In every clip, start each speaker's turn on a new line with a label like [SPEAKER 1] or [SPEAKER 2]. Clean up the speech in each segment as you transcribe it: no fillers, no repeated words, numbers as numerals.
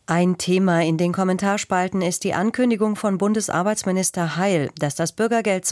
[SPEAKER 1] Ein Thema in den Kommentarspalten ist die Ankündigung von Bundesarbeitsminister Heil, dass das Bürgergeld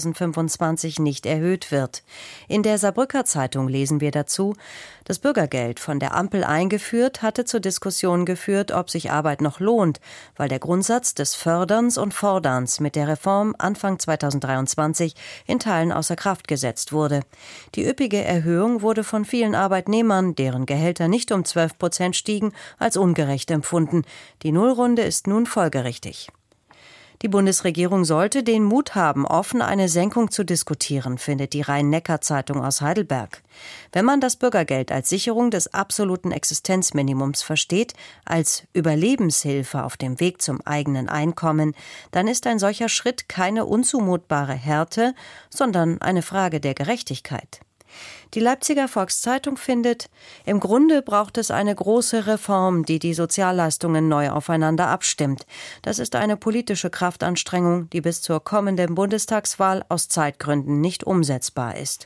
[SPEAKER 1] 2025 nicht erhöht wird. In der Saarbrücker Zeitung lesen wir dazu: Das Bürgergeld, von der Ampel eingeführt, hatte zur Diskussion geführt, ob sich Arbeit noch lohnt, weil der Grundsatz des Förderns und Forderns mit der Reform Anfang 2023 in Teilen außer Kraft gesetzt wurde. Die üppige Erhöhung wurde von vielen Arbeitnehmern, deren Gehälter nicht um 12% stiegen, als ungerecht empfunden. Die Nullrunde ist nun folgerichtig. Die Bundesregierung sollte den Mut haben, offen eine Senkung zu diskutieren, findet die Rhein-Neckar-Zeitung aus Heidelberg. Wenn man das Bürgergeld als Sicherung des absoluten Existenzminimums versteht, als Überlebenshilfe auf dem Weg zum eigenen Einkommen, dann ist ein solcher Schritt keine unzumutbare Härte, sondern eine Frage der Gerechtigkeit. Die Leipziger Volkszeitung findet, im Grunde braucht es eine große Reform, die die Sozialleistungen neu aufeinander abstimmt. Das ist eine politische Kraftanstrengung, die bis zur kommenden Bundestagswahl aus Zeitgründen nicht umsetzbar ist.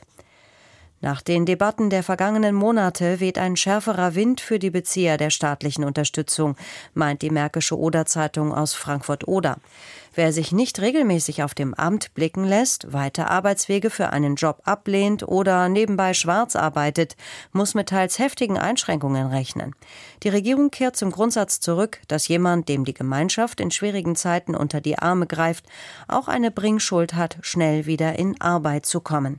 [SPEAKER 1] Nach den Debatten der vergangenen Monate weht ein schärferer Wind für die Bezieher der staatlichen Unterstützung, meint die Märkische Oder-Zeitung aus Frankfurt-Oder. Wer sich nicht regelmäßig auf dem Amt blicken lässt, weite Arbeitswege für einen Job ablehnt oder nebenbei schwarz arbeitet, muss mit teils heftigen Einschränkungen rechnen. Die Regierung kehrt zum Grundsatz zurück, dass jemand, dem die Gemeinschaft in schwierigen Zeiten unter die Arme greift, auch eine Bringschuld hat, schnell wieder in Arbeit zu kommen.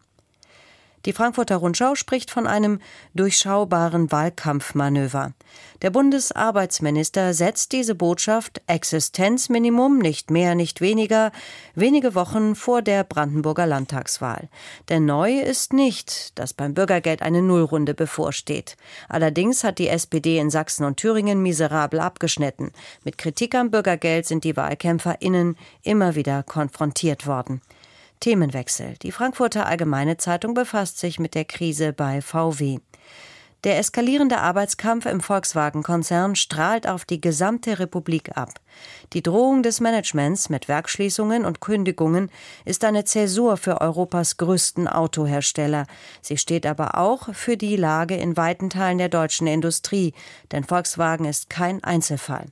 [SPEAKER 1] Die Frankfurter Rundschau spricht von einem durchschaubaren Wahlkampfmanöver. Der Bundesarbeitsminister setzt diese Botschaft Existenzminimum, nicht mehr, nicht weniger, wenige Wochen vor der Brandenburger Landtagswahl. Denn neu ist nicht, dass beim Bürgergeld eine Nullrunde bevorsteht. Allerdings hat die SPD in Sachsen und Thüringen miserabel abgeschnitten. Mit Kritik am Bürgergeld sind die WahlkämpferInnen immer wieder konfrontiert worden. Themenwechsel. Die Frankfurter Allgemeine Zeitung befasst sich mit der Krise bei VW. Der eskalierende Arbeitskampf im Volkswagen-Konzern strahlt auf die gesamte Republik ab. Die Drohung des Managements mit Werksschließungen und Kündigungen ist eine Zäsur für Europas größten Autohersteller. Sie steht aber auch für die Lage in weiten Teilen der deutschen Industrie, denn Volkswagen ist kein Einzelfall.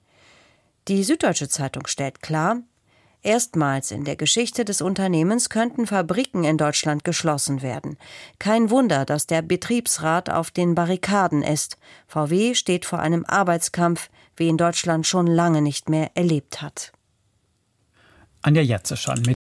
[SPEAKER 1] Die Süddeutsche Zeitung stellt klar: Erstmals in der Geschichte des Unternehmens könnten Fabriken in Deutschland geschlossen werden. Kein Wunder, dass der Betriebsrat auf den Barrikaden ist. VW steht vor einem Arbeitskampf, wie ihn Deutschland schon lange nicht mehr erlebt hat.
[SPEAKER 2] Anja Jetze schon mit